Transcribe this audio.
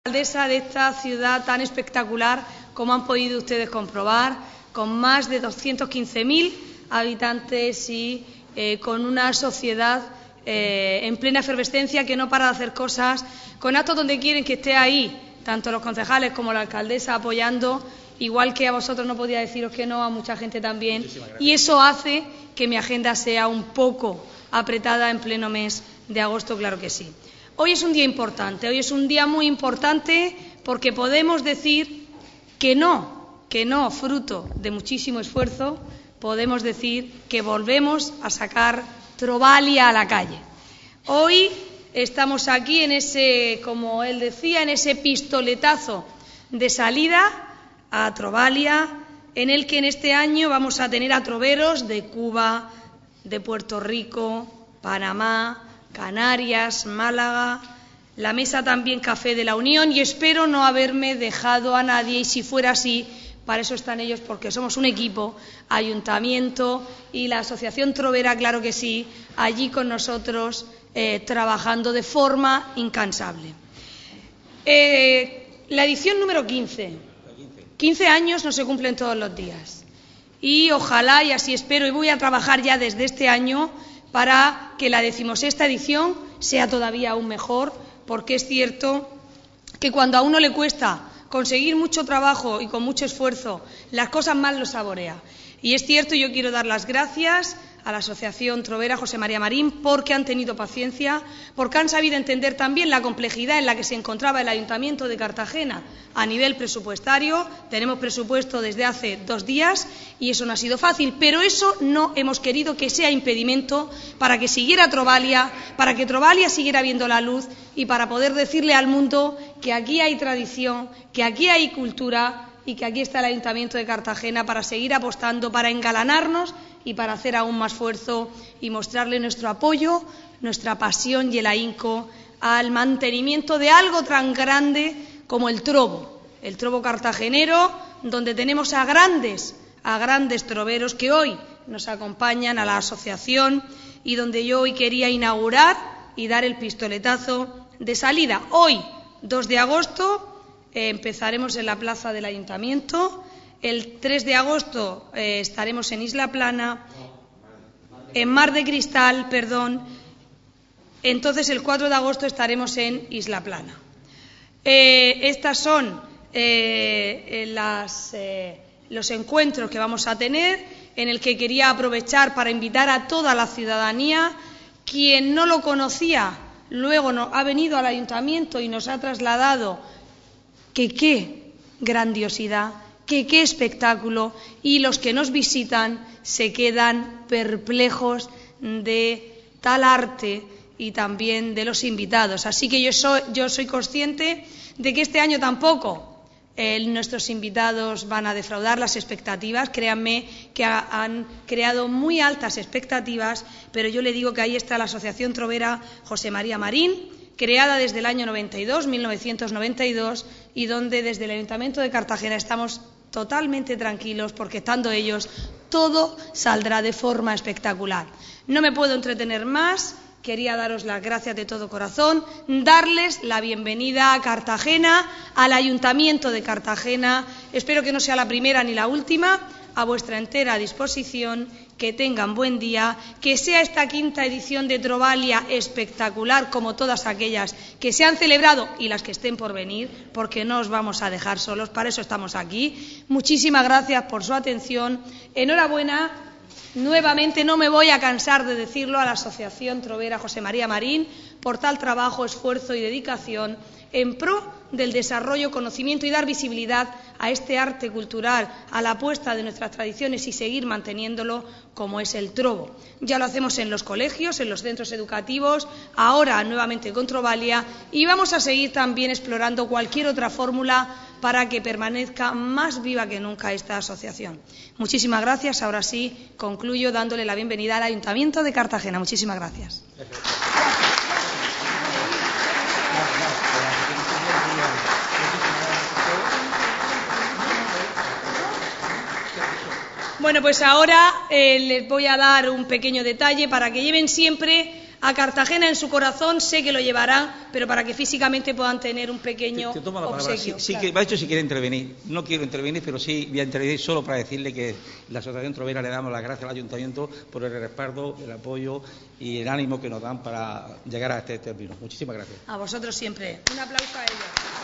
Alcaldesa de esta ciudad tan espectacular, como han podido ustedes comprobar, con más de 215.000 habitantes y con una sociedad en plena efervescencia que no para de hacer cosas, con actos donde quieren que esté ahí, tanto los concejales como la alcaldesa apoyando, igual que a vosotros no podía deciros que no, a mucha gente también, y eso hace que mi agenda sea un poco apretada en pleno mes de agosto, claro que sí. Hoy es un día importante, hoy es un día muy importante porque podemos decir que no, fruto de muchísimo esfuerzo, podemos decir que volvemos a sacar Trovalia a la calle. Hoy estamos aquí en ese, como él decía, en ese pistoletazo de salida a Trovalia, en el que en este año vamos a tener a troveros de Cuba, de Puerto Rico, Panamá, Canarias, Málaga, la mesa también Café de la Unión, y espero no haberme dejado a nadie, y si fuera así, para eso están ellos, porque somos un equipo, Ayuntamiento y la Asociación Trovera, claro que sí, allí con nosotros trabajando de forma incansable. La edición número 15. 15 años no se cumplen todos los días. Y ojalá, y así espero, y voy a trabajar ya desde este año para que la 16ª edición sea todavía aún mejor, porque es cierto que cuando a uno le cuesta conseguir mucho trabajo y con mucho esfuerzo, las cosas más lo saborea. Y es cierto, yo quiero dar las gracias a la Asociación Trovera José María Marín porque han tenido paciencia, porque han sabido entender también la complejidad en la que se encontraba el Ayuntamiento de Cartagena a nivel presupuestario. Tenemos presupuesto desde hace 2 días y eso no ha sido fácil, pero eso no hemos querido que sea impedimento para que siguiera Trovalia, para que Trovalia siguiera viendo la luz y para poder decirle al mundo que aquí hay tradición, que aquí hay cultura y que aquí está el Ayuntamiento de Cartagena para seguir apostando, para engalanarnos y para hacer aún más esfuerzo y mostrarle nuestro apoyo, nuestra pasión y el ahínco al mantenimiento de algo tan grande como el trovo cartagenero, donde tenemos a grandes troveros que hoy nos acompañan a la asociación y donde yo hoy quería inaugurar y dar el pistoletazo de salida. Hoy, 2 de agosto, empezaremos en la plaza del Ayuntamiento. El 3 de agosto estaremos en Isla Plana, en Mar de Cristal, perdón. Entonces el 4 de agosto estaremos en Isla Plana. Estas son los encuentros que vamos a tener, en el que quería aprovechar para invitar a toda la ciudadanía. Quien no lo conocía, luego ha venido al Ayuntamiento y nos ha trasladado que qué grandiosidad, que qué espectáculo, y los que nos visitan se quedan perplejos de tal arte y también de los invitados. Así que yo soy consciente de que este año tampoco nuestros invitados van a defraudar las expectativas. Créanme que han creado muy altas expectativas, pero yo le digo que ahí está la Asociación Trovera José María Marín, creada desde el año 1992, y donde desde el Ayuntamiento de Cartagena estamos totalmente tranquilos porque estando ellos todo saldrá de forma espectacular. No me puedo entretener más, quería daros las gracias de todo corazón, darles la bienvenida a Cartagena, al Ayuntamiento de Cartagena. Espero que no sea la primera ni la última, a vuestra entera disposición, que tengan buen día, que sea esta 5ª edición de Trovalia espectacular como todas aquellas que se han celebrado y las que estén por venir, porque no os vamos a dejar solos, para eso estamos aquí. Muchísimas gracias por su atención, enhorabuena. Nuevamente, no me voy a cansar de decirlo, a la Asociación Trovera José María Marín por tal trabajo, esfuerzo y dedicación en pro del desarrollo, conocimiento y dar visibilidad a este arte cultural, a la apuesta de nuestras tradiciones y seguir manteniéndolo como es el trovo. Ya lo hacemos en los colegios, en los centros educativos, ahora nuevamente con Trovalia, y vamos a seguir también explorando cualquier otra fórmula para que permanezca más viva que nunca esta asociación. Muchísimas gracias. Ahora sí, concluyo dándole la bienvenida al Ayuntamiento de Cartagena. Muchísimas gracias. Bueno, pues ahora les voy a dar un pequeño detalle para que lleven siempre a Cartagena en su corazón, sé que lo llevarán, pero para que físicamente puedan tener un pequeño Te tomo la palabra. obsequio. Sí, que me ha dicho si quiere intervenir. No quiero intervenir, pero sí voy a intervenir solo para decirle que la Asociación Trovera le damos las gracias al Ayuntamiento por el respaldo, el apoyo y el ánimo que nos dan para llegar a este término. Muchísimas gracias. A vosotros siempre. Un aplauso a ellos.